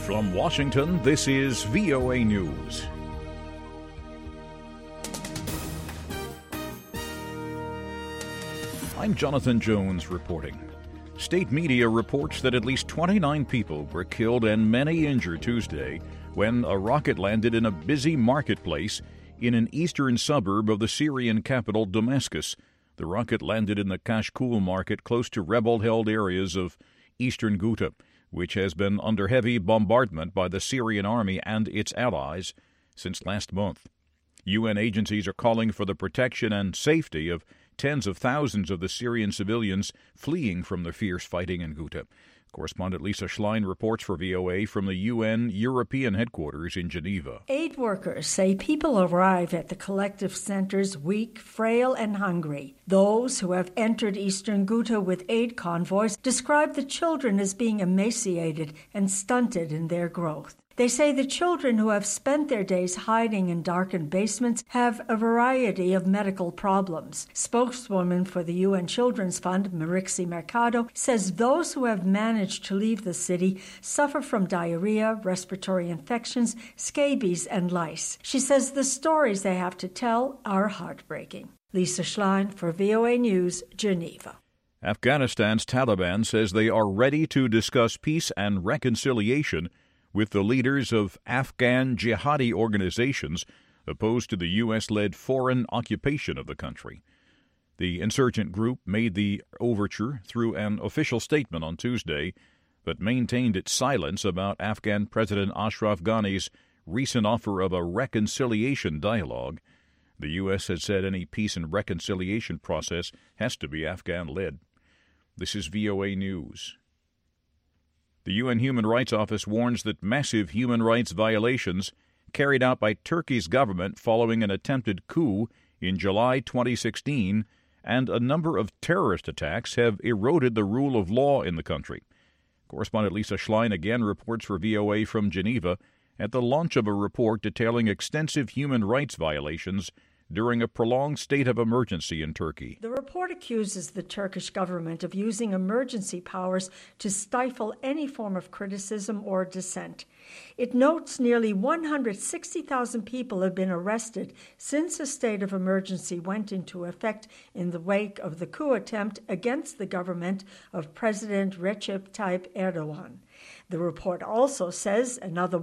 From Washington, this is VOA News. I'm Jonathan Jones reporting. State media reports that at least 29 people were killed and many injured Tuesday when a rocket landed in a busy marketplace in an eastern suburb of the Syrian capital, Damascus. The rocket landed in the Kashkul market close to rebel-held areas of eastern Ghouta, which has been under heavy bombardment by the Syrian army and its allies since last month. UN agencies are calling for the protection and safety of tens of thousands of the Syrian civilians fleeing from the fierce fighting in Ghouta. Correspondent Lisa Schlein reports for VOA from the UN European headquarters in Geneva. Aid workers say people arrive at the collective centers weak, frail, and hungry. Those who have entered eastern Ghouta with aid convoys describe the children as being emaciated and stunted in their growth. They say the children who have spent their days hiding in darkened basements have a variety of medical problems. Spokeswoman for the UN Children's Fund, Marixi Mercado, says those who have managed to leave the city suffer from diarrhea, respiratory infections, scabies, and lice. She says the stories they have to tell are heartbreaking. Lisa Schlein for VOA News, Geneva. Afghanistan's Taliban says they are ready to discuss peace and reconciliation with the leaders of Afghan jihadi organizations opposed to the U.S.-led foreign occupation of the country. The insurgent group made the overture through an official statement on Tuesday, but maintained its silence about Afghan President Ashraf Ghani's recent offer of a reconciliation dialogue. The U.S. has said any peace and reconciliation process has to be Afghan-led. This is VOA News. The UN Human Rights Office warns that massive human rights violations carried out by Turkey's government following an attempted coup in July 2016 and a number of terrorist attacks have eroded the rule of law in the country. Correspondent Lisa Schlein again reports for VOA from Geneva at the launch of a report detailing extensive human rights violations during a prolonged state of emergency in Turkey. The report accuses the Turkish government of using emergency powers to stifle any form of criticism or dissent. It notes nearly 160,000 people have been arrested since a state of emergency went into effect in the wake of the coup attempt against the government of President Recep Tayyip Erdogan. The report also says another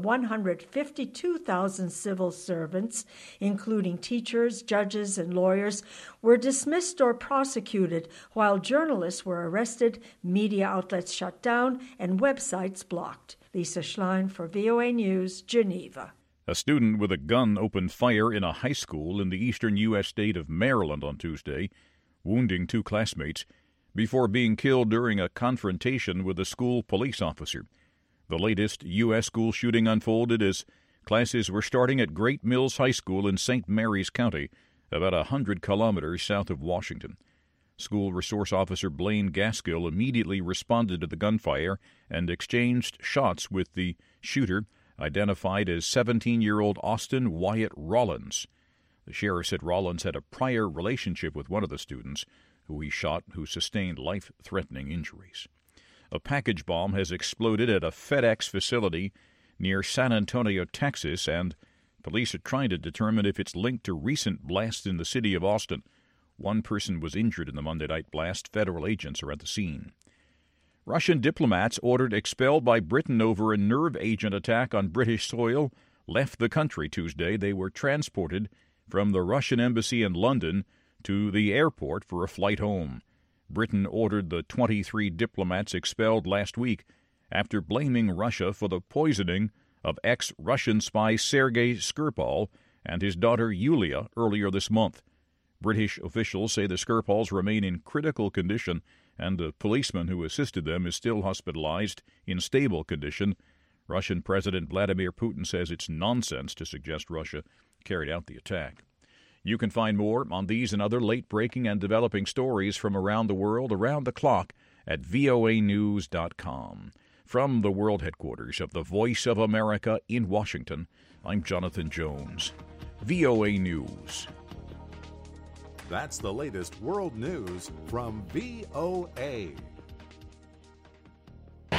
152,000 civil servants, including teachers, judges, and lawyers, were dismissed or prosecuted, while journalists were arrested, media outlets shut down, and websites blocked. Lisa Schlein for VOA News, Geneva. A student with a gun opened fire in a high school in the eastern U.S. state of Maryland on Tuesday, wounding two classmates, before being killed during a confrontation with a school police officer. The latest U.S. school shooting unfolded as classes were starting at Great Mills High School in St. Mary's County, about 100 kilometers south of Washington. School resource officer Blaine Gaskill immediately responded to the gunfire and exchanged shots with the shooter, identified as 17-year-old Austin Wyatt Rollins. The sheriff said Rollins had a prior relationship with one of the students, who he shot, who sustained life-threatening injuries. A package bomb has exploded at a FedEx facility near San Antonio, Texas, and police are trying to determine if it's linked to recent blasts in the city of Austin. One person was injured in the Monday night blast. Federal agents are at the scene. Russian diplomats ordered expelled by Britain over a nerve agent attack on British soil left the country Tuesday. They were transported from the Russian embassy in London to the airport for a flight home. Britain ordered the 23 diplomats expelled last week after blaming Russia for the poisoning of ex-Russian spy Sergei Skripal and his daughter Yulia earlier this month. British officials say the Skripals remain in critical condition, and the policeman who assisted them is still hospitalized in stable condition. Russian President Vladimir Putin says it's nonsense to suggest Russia carried out the attack. You can find more on these and other late-breaking and developing stories from around the world around the clock at voanews.com. From the world headquarters of the Voice of America in Washington, I'm Jonathan Jones. VOA News. That's the latest world news from VOA.